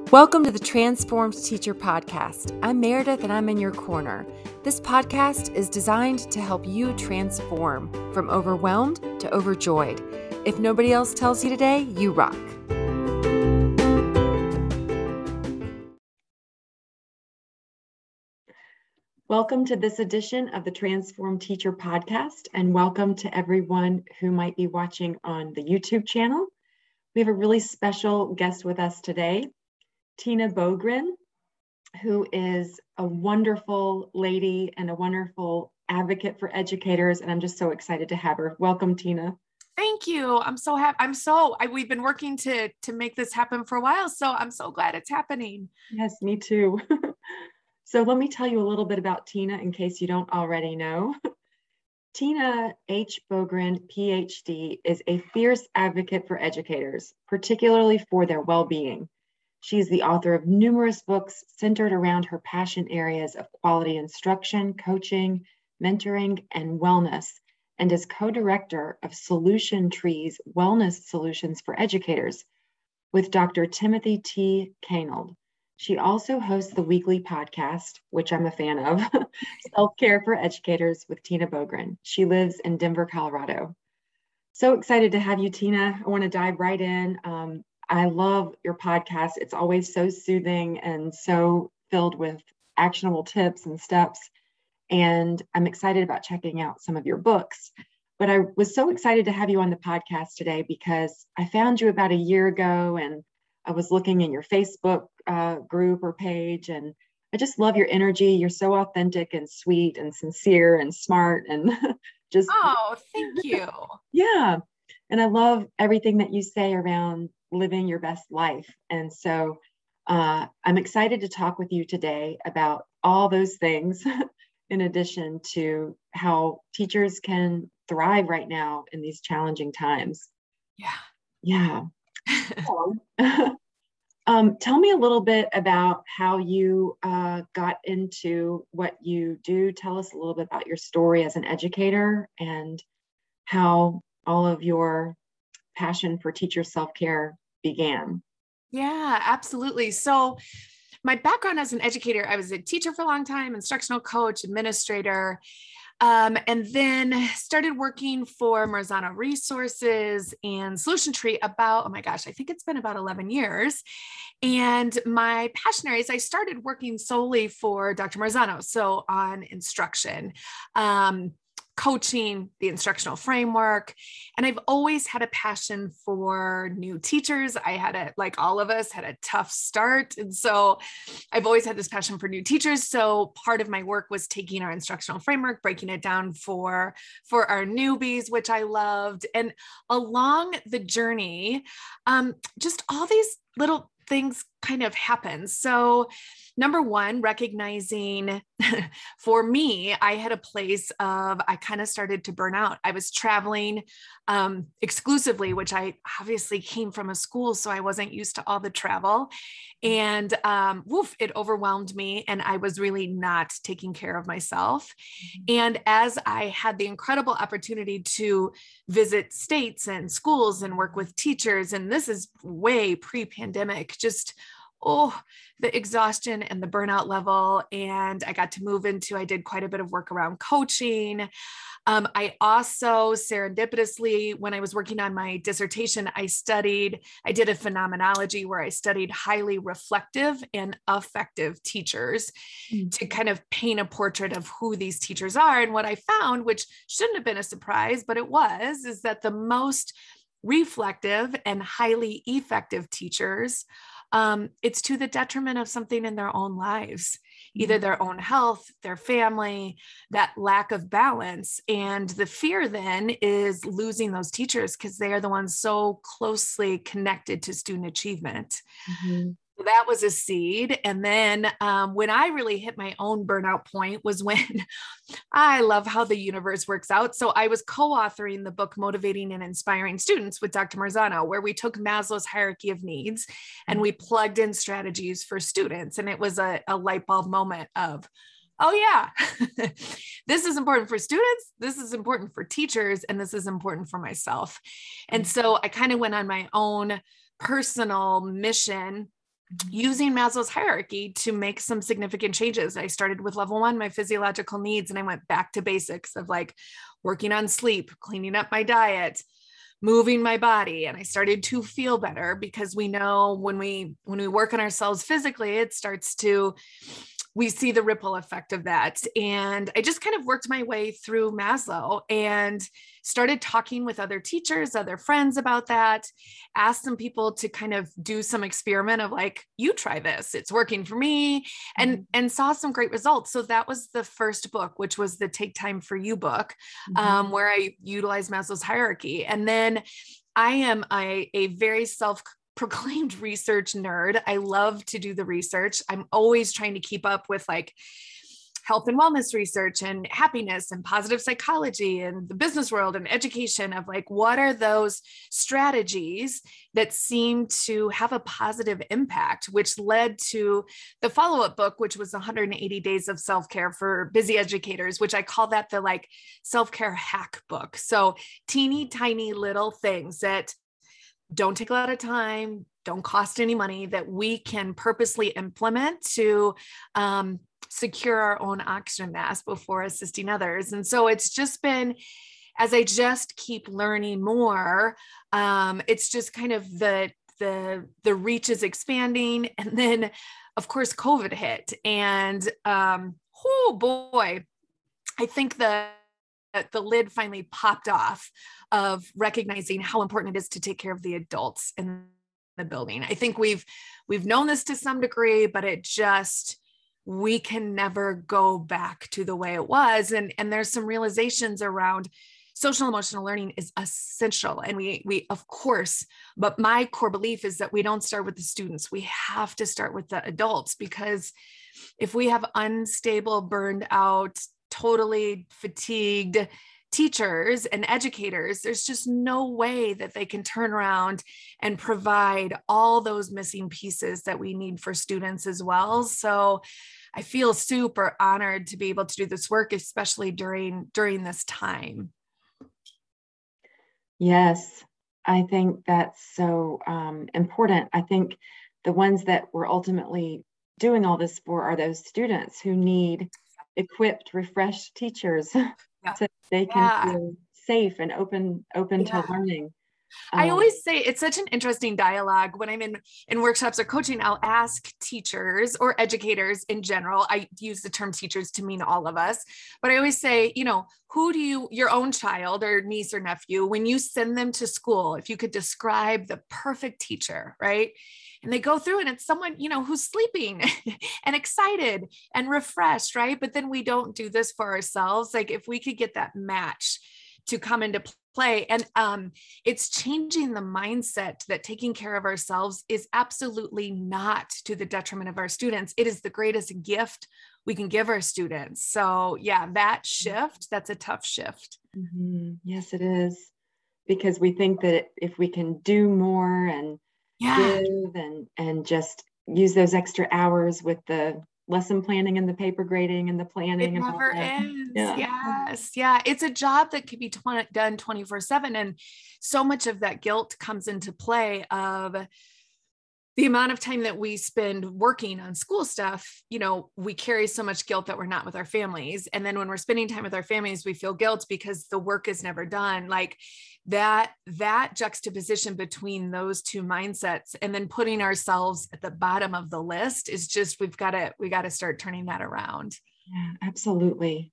Welcome to the Transformed Teacher Podcast. I'm Meredith and I'm in your corner. This podcast is designed to help you transform from overwhelmed to overjoyed. If nobody else tells you today, you rock. Welcome to this edition of the Transformed Teacher Podcast, and welcome to everyone who might be watching on the YouTube channel. We have a really special guest with us today, Tina Bogren, who is a wonderful lady and a wonderful advocate for educators, and I'm just so excited to have her. Welcome, Tina. Thank you. I'm so happy. We've been working to make this happen for a while, so I'm so glad it's happening. Yes, me too. So let me tell you a little bit about Tina in case you don't already know. Tina H. Bogren, PhD, is a fierce advocate for educators, particularly for their well-being. She's the author of numerous books centered around her passion areas of quality instruction, coaching, mentoring, and wellness, and is co-director of Solution Trees Wellness Solutions for Educators with Dr. Timothy T. Canold. She also hosts the weekly podcast, which I'm a fan of, Self-Care for Educators with Tina Bogren. She lives in Denver, Colorado. So excited to have you, Tina. I want to dive right in. I love your podcast. It's always so soothing and so filled with actionable tips and steps. And I'm excited about checking out some of your books. But I was so excited to have you on the podcast today because I found you about a year ago and I was looking in your Facebook group or page, and I just love your energy. You're so authentic and sweet and sincere and smart and just. Oh, thank you. Yeah. And I love everything that you say around living your best life. And so I'm excited to talk with you today about all those things, in addition to how teachers can thrive right now in these challenging times. Yeah. Tell me a little bit about how you got into what you do. Tell us a little bit about your story as an educator and how all of your passion for teacher self-care began. Yeah, absolutely. So my background as an educator, I was a teacher for a long time, instructional coach, administrator, and then started working for Marzano Resources and Solution Tree about, oh my gosh, I think it's been about 11 years. And my passion areas, I started working solely for Dr. Marzano. So on instruction, coaching, the instructional framework. And I've always had a passion for new teachers. Like all of us, had a tough start. And so I've always had this passion for new teachers. So part of my work was taking our instructional framework, breaking it down for our newbies, which I loved. And along the journey, just all these little things kind of happen. So number one, recognizing for me, I had a place of, I kind of started to burn out. I was traveling exclusively, which I obviously came from a school, so I wasn't used to all the travel. And it overwhelmed me, and I was really not taking care of myself. And as I had the incredible opportunity to visit states and schools and work with teachers, and this is way pre-pandemic, just the exhaustion and the burnout level. And I got to move into, I did quite a bit of work around coaching. I also serendipitously, when I was working on my dissertation, I did a phenomenology where I studied highly reflective and effective teachers to kind of paint a portrait of who these teachers are. And what I found, which shouldn't have been a surprise, but it was, is that the most reflective and highly effective teachers, it's to the detriment of something in their own lives, either their own health, their family, that lack of balance. And the fear then is losing those teachers because they are the ones so closely connected to student achievement. Mm-hmm. That was a seed. And then when I really hit my own burnout point was when I love how the universe works out. So I was co-authoring the book, Motivating and Inspiring Students with Dr. Marzano, where we took Maslow's hierarchy of needs and we plugged in strategies for students. And it was a light bulb moment of, oh yeah, this is important for students. This is important for teachers. And this is important for myself. And so I kind of went on my own personal mission using Maslow's hierarchy to make some significant changes. I started with level 1, my physiological needs, and I went back to basics of like working on sleep, cleaning up my diet, moving my body. And I started to feel better, because we know when we work on ourselves physically, it starts to, we see the ripple effect of that. And I just kind of worked my way through Maslow and started talking with other teachers, other friends about that, asked some people to kind of do some experiment of like, you try this, it's working for me, and saw some great results. So that was the first book, which was the Take Time for You book, where I utilized Maslow's hierarchy. And then I am a very proclaimed research nerd. I love to do the research. I'm always trying to keep up with like health and wellness research and happiness and positive psychology and the business world and education of like, what are those strategies that seem to have a positive impact, which led to the follow-up book, which was 180 Days of Self-Care for Busy Educators, which I call that the like self-care hack book. So teeny tiny little things that don't take a lot of time, don't cost any money, that we can purposely implement to secure our own oxygen mask before assisting others. And so it's just been, as I just keep learning more, it's just kind of the reach is expanding. And then of course, COVID hit, and oh boy, I think the lid finally popped off of recognizing how important it is to take care of the adults in the building. I think we've known this to some degree, but we can never go back to the way it was. And there's some realizations around social emotional learning is essential. And we of course, but my core belief is that we don't start with the students. We have to start with the adults, because if we have unstable, burned out, totally fatigued teachers and educators, there's just no way that they can turn around and provide all those missing pieces that we need for students as well. So I feel super honored to be able to do this work, especially during this time. Yes, I think that's so important. I think the ones that we're ultimately doing all this for are those students who need equipped, refreshed teachers so they can feel safe and open to learning. I always say it's such an interesting dialogue when I'm in workshops or coaching. I'll ask teachers or educators in general. I use the term teachers to mean all of us, but I always say, who do your own child or niece or nephew, when you send them to school, if you could describe the perfect teacher, right? And they go through and it's someone, who's sleeping and excited and refreshed, right? But then we don't do this for ourselves. Like if we could get that match to come into play, and it's changing the mindset that taking care of ourselves is absolutely not to the detriment of our students. It is the greatest gift we can give our students. So yeah, that shift, that's a tough shift. Mm-hmm. Yes, it is. Because we think that if we can do more and give and just use those extra hours with the lesson planning and the paper grading and the planning. It never ends. Yes. Yeah. It's a job that can be done 24/7. And so much of that guilt comes into play of the amount of time that we spend working on school stuff. We carry so much guilt that we're not with our families. And then when we're spending time with our families, we feel guilt because the work is never done. Like that juxtaposition between those two mindsets, and then putting ourselves at the bottom of the list is just, we got to start turning that around. Yeah, absolutely.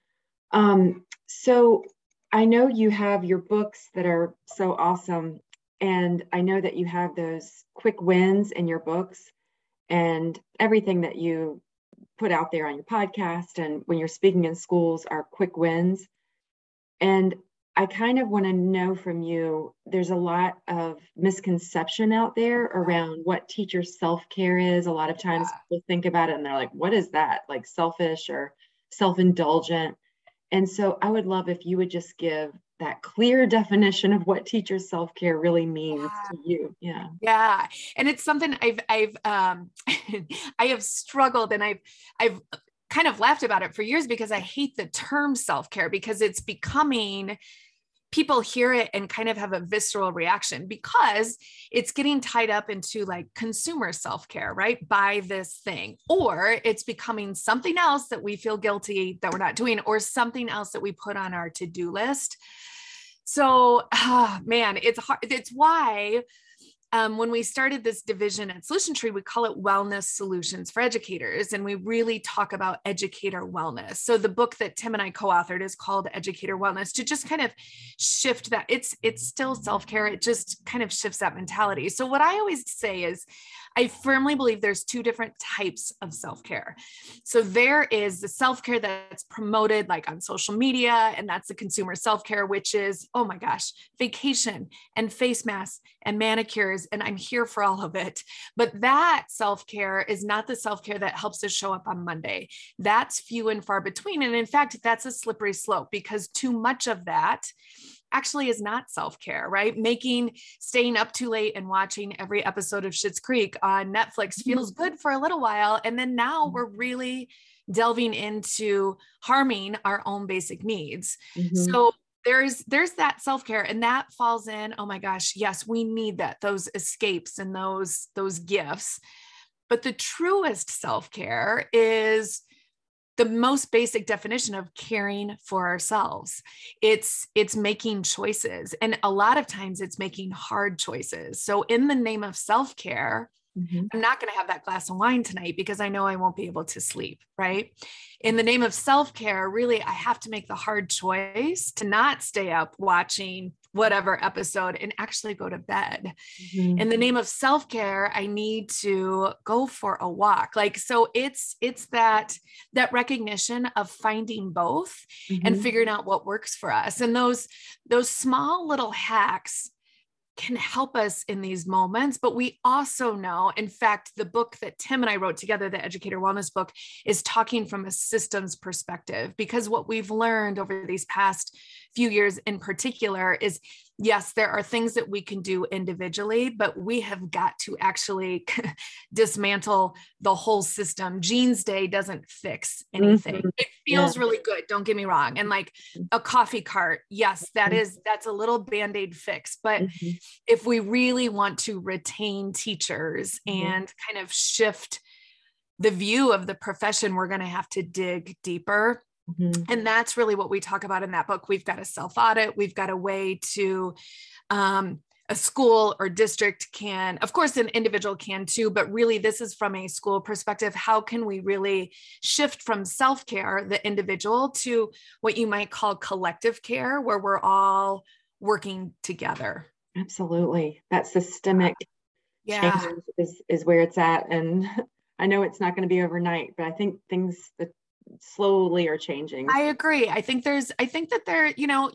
So I know you have your books that are so awesome. And I know that you have those quick wins in your books, and everything that you put out there on your podcast and when you're speaking in schools are quick wins. And I kind of want to know from you, there's a lot of misconception out there around what teacher self-care is. A lot of times people think about it and they're like, what is that? Like selfish or self-indulgent. And so I would love if you would just give that clear definition of what teacher self-care really means to you. Yeah. And it's something I've I have struggled, and I've kind of laughed about it for years, because I hate the term self-care, because it's becoming people hear it and kind of have a visceral reaction because it's getting tied up into like consumer self-care, right? Buy this thing, or it's becoming something else that we feel guilty that we're not doing, or something else that we put on our to-do list. So, man, it's hard. It's why when we started this division at Solution Tree, we call it Wellness Solutions for Educators, and we really talk about educator wellness. So the book that Tim and I co-authored is called Educator Wellness, to just kind of shift that. It's still self-care. It just kind of shifts that mentality. So what I always say is, I firmly believe there's two different types of self-care. So there is the self-care that's promoted like on social media, and that's the consumer self-care, which is, oh my gosh, vacation and face masks and manicures, and I'm here for all of it. But that self-care is not the self-care that helps us show up on Monday. That's few and far between. And in fact, that's a slippery slope, because too much of that actually is not self-care, right? Staying up too late and watching every episode of Schitt's Creek on Netflix feels good for a little while. And then now we're really delving into harming our own basic needs. So there's that self-care, and that falls in, oh my gosh, yes, we need that, those escapes and those gifts. But the truest self-care is the most basic definition of caring for ourselves. It's making choices. And a lot of times it's making hard choices. So in the name of self-care, I'm not going to have that glass of wine tonight because I know I won't be able to sleep, right? In the name of self-care, really, I have to make the hard choice to not stay up watching whatever episode and actually go to bed. In the name of self-care, I need to go for a walk. Like, so it's that recognition of finding both and figuring out what works for us. And those small little hacks can help us in these moments. But we also know, in fact, the book that Tim and I wrote together, the Educator Wellness book, is talking from a systems perspective, because what we've learned over these past few years in particular is, yes, there are things that we can do individually, but we have got to actually dismantle the whole system. Jeans Day doesn't fix anything. It feels really good, don't get me wrong. And like a coffee cart, yes, that's a little Band-Aid fix. But if we really want to retain teachers and kind of shift the view of the profession, we're going to have to dig deeper. And that's really what we talk about in that book. We've got a self-audit. We've got a way to, a school or district can, of course, an individual can too, but really this is from a school perspective. How can we really shift from self-care, the individual, to what you might call collective care, where we're all working together? Absolutely. That systemic change is where it's at. And I know it's not going to be overnight, but I think things that slowly are changing. I agree. I think that there,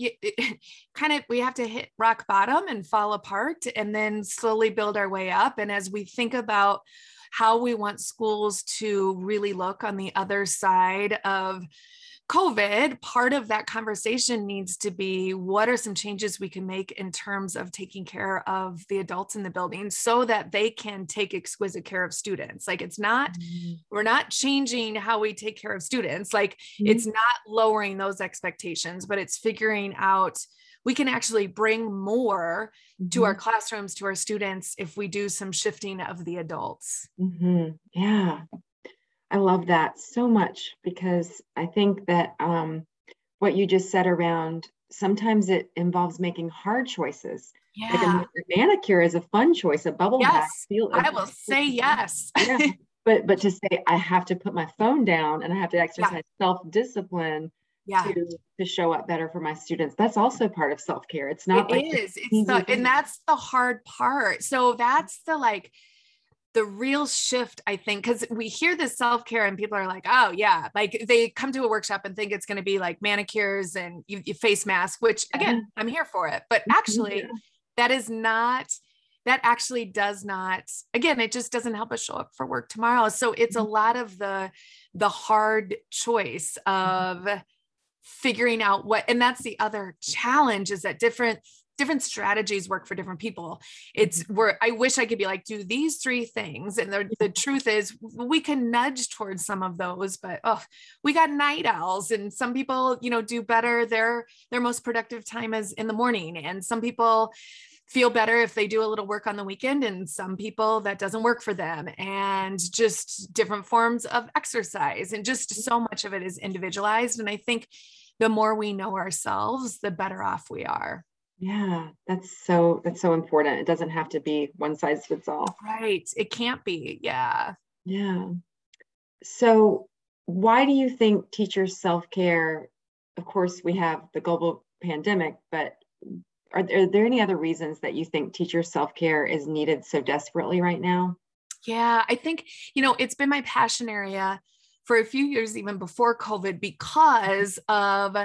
we have to hit rock bottom and fall apart and then slowly build our way up. And as we think about how we want schools to really look on the other side of COVID, part of that conversation needs to be, what are some changes we can make in terms of taking care of the adults in the building so that they can take exquisite care of students? Like, it's not, we're not changing how we take care of students. Like, it's not lowering those expectations, but it's figuring out we can actually bring more to our classrooms, to our students, if we do some shifting of the adults. Yeah. I love that so much, because I think that what you just said around, sometimes it involves making hard choices. Like a manicure is a fun choice, a bubble bath. I will say yes. But to say I have to put my phone down and I have to exercise self-discipline to show up better for my students. That's also part of self-care. It's not and that's the hard part. So that's the real shift, I think, because we hear this self-care and people are like, oh yeah, like they come to a workshop and think it's going to be like manicures and you face masks, which again, I'm here for it. But actually that actually does not, again, it just doesn't help us show up for work tomorrow. So it's a lot of the hard choice of figuring out and that's the other challenge, is that different different strategies work for different people. It's where I wish I could be like, do these 3 things. And the truth is we can nudge towards some of those, but we got night owls, and some people, do better. Their most productive time is in the morning. And some people feel better if they do a little work on the weekend, and some people that doesn't work for them, and just different forms of exercise, and just so much of it is individualized. And I think the more we know ourselves, the better off we are. Yeah, that's so important. It doesn't have to be one size fits all. Right. It can't be. Yeah. Yeah. So why do you think teachers' self-care, of course, we have the global pandemic, but are there any other reasons that you think teachers' self-care is needed so desperately right now? Yeah, I think, it's been my passion area for a few years, even before COVID, because of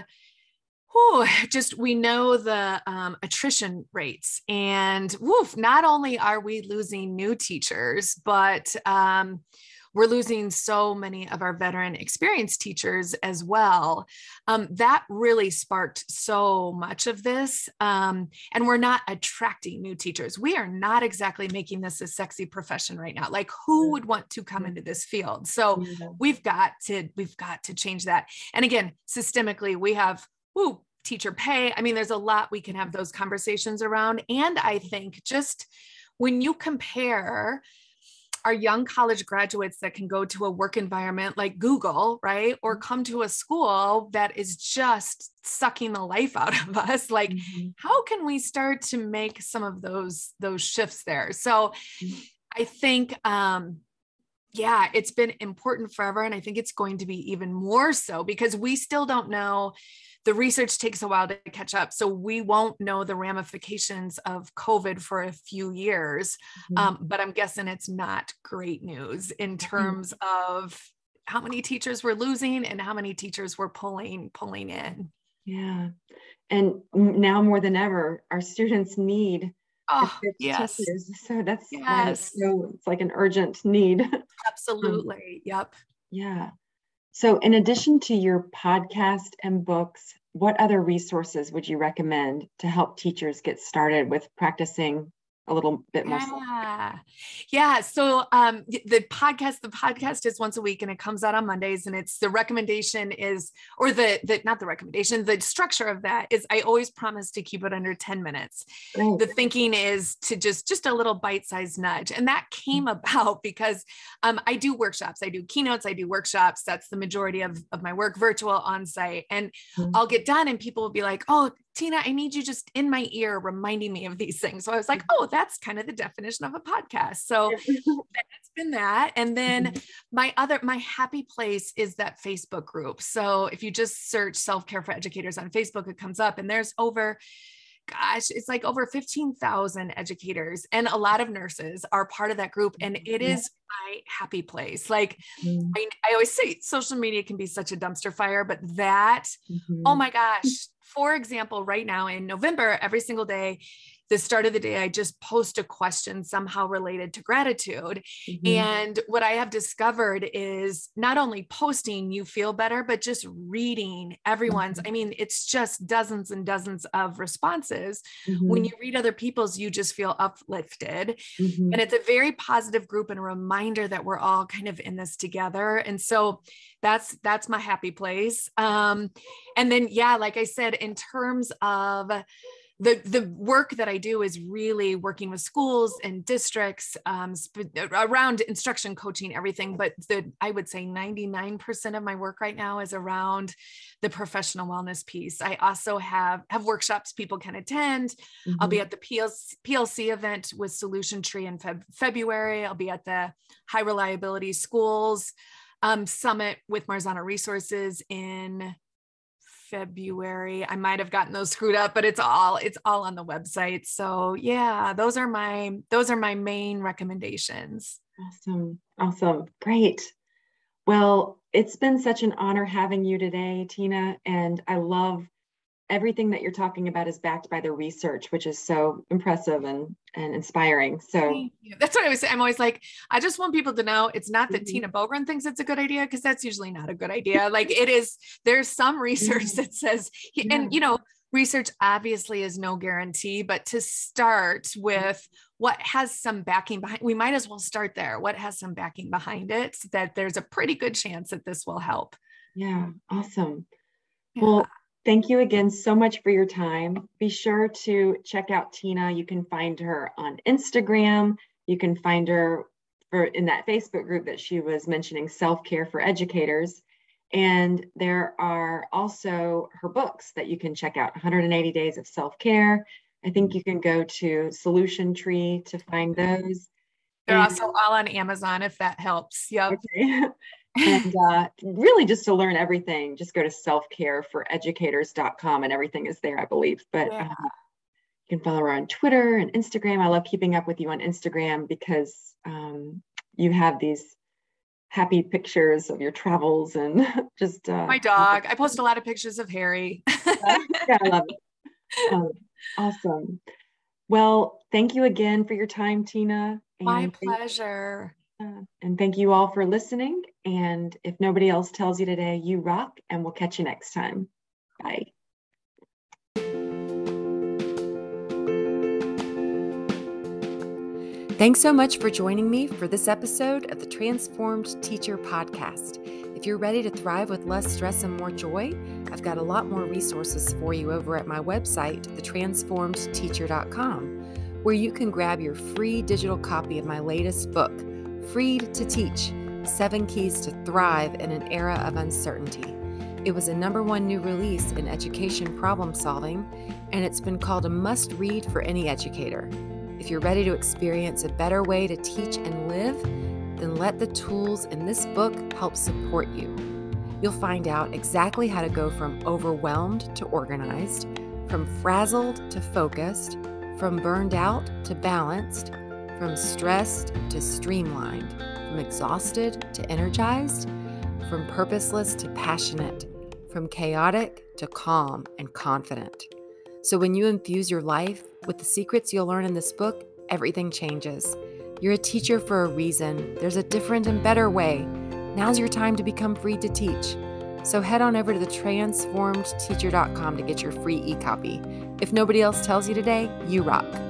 we know the attrition rates, and not only are we losing new teachers, but we're losing so many of our veteran experienced teachers as well. That really sparked so much of this. And we're not attracting new teachers. We are not exactly making this a sexy profession right now. Like, who would want to come into this field? So we've got to change that. And again, systemically, we have, teacher pay. I mean, there's a lot we can have those conversations around. And I think just when you compare our young college graduates that can go to a work environment like Google, right? Or come to a school that is just sucking the life out of us. Like, how can we start to make some of those shifts there? So I think, it's been important forever. And I think it's going to be even more so, because we still don't know. The research takes a while to catch up. So we won't know the ramifications of COVID for a few years. But I'm guessing it's not great news in terms of how many teachers we're losing and how many teachers we're pulling in. Yeah. And now more than ever, our students need teachers. So that's why it's like an urgent need. Absolutely. Yep. Yeah. So in addition to your podcast and books, what other resources would you recommend to help teachers get started with practicing a little bit more? Yeah. So the podcast is once a week, and it comes out on Mondays, and it's the recommendation is, or not the recommendation, the structure of that is I always promise to keep it under 10 minutes. Great. The thinking is to just a little bite-sized nudge. And that came about because I do workshops, I do keynotes, I do workshops. That's the majority of my work, virtual, on-site. And I'll get done and people will be like, oh, Tina, I need you just in my ear reminding me of these things. So I was like, oh, that's kind of the definition of a podcast. So that's been that. And then my happy place is that Facebook group. So if you just search Self-Care for Educators on Facebook, it comes up, and there's it's like over 15,000 educators, and a lot of nurses are part of that group. And it is my happy place. Like I always say social media can be such a dumpster fire, but that, oh my gosh, for example, right now in November, every single day, the start of the day, I just post a question somehow related to gratitude. And what I have discovered is not only posting, you feel better, but just reading everyone's, I mean, it's just dozens and dozens of responses. When you read other people's, you just feel uplifted. And it's a very positive group and a reminder that we're all kind of in this together. And so that's my happy place. And then, like I said, in terms of the work that I do is really working with schools and districts around instruction, coaching, everything. But I would say 99% of my work right now is around the professional wellness piece. I also have workshops people can attend. I'll be at the PLC event with Solution Tree in February. I'll be at the High Reliability Schools Summit with Marzana Resources in February. I might have gotten those screwed up, but it's all on the website. So yeah, those are my main recommendations. Awesome. Great. Well, it's been such an honor having you today, Tina. And I love everything that you're talking about is backed by the research, which is so impressive and inspiring. So that's what I was saying. I'm always like, I just want people to know it's not that Tina Bogren thinks it's a good idea, because that's usually not a good idea. Like it is, there's some research that says, and Research obviously is no guarantee, but to start with what has some backing behind, we might as well start there. What has some backing behind it, so that there's a pretty good chance that this will help. Yeah, awesome. Yeah. Well, thank you again so much for your time. Be sure to check out Tina. You can find her on Instagram. You can find her in that Facebook group that she was mentioning, Self-Care for Educators. And there are also her books that you can check out, 180 Days of Self-Care. I think you can go to Solution Tree to find those. They're also all on Amazon, if that helps. Yep. Okay. And really just to learn everything, just go to selfcareforeducators.com and everything is there, I believe. But you can follow her on Twitter and Instagram. I love keeping up with you on Instagram because you have these happy pictures of your travels and just my dog. I post a lot of pictures of Harry. Yeah, I love it. Awesome. Well, thank you again for your time, Tina. My pleasure. And thank you all for listening. And if nobody else tells you today, you rock, and we'll catch you next time. Bye. Thanks so much for joining me for this episode of the Transformed Teacher Podcast. If you're ready to thrive with less stress and more joy, I've got a lot more resources for you over at my website, thetransformedteacher.com, where you can grab your free digital copy of my latest book, Freed to Teach: 7 Keys to Thrive in an Era of Uncertainty. It was a #1 new release in education problem solving, and it's been called a must-read for any educator. If you're ready to experience a better way to teach and live, then let the tools in this book help support you. You'll find out exactly how to go from overwhelmed to organized, from frazzled to focused, from burned out to balanced, from stressed to streamlined, from exhausted to energized, from purposeless to passionate, from chaotic to calm and confident. So when you infuse your life with the secrets you'll learn in this book, everything changes. You're a teacher for a reason. There's a different and better way. Now's your time to become free to teach. So head on over to thetransformedteacher.com to get your free e-copy. If nobody else tells you today, you rock.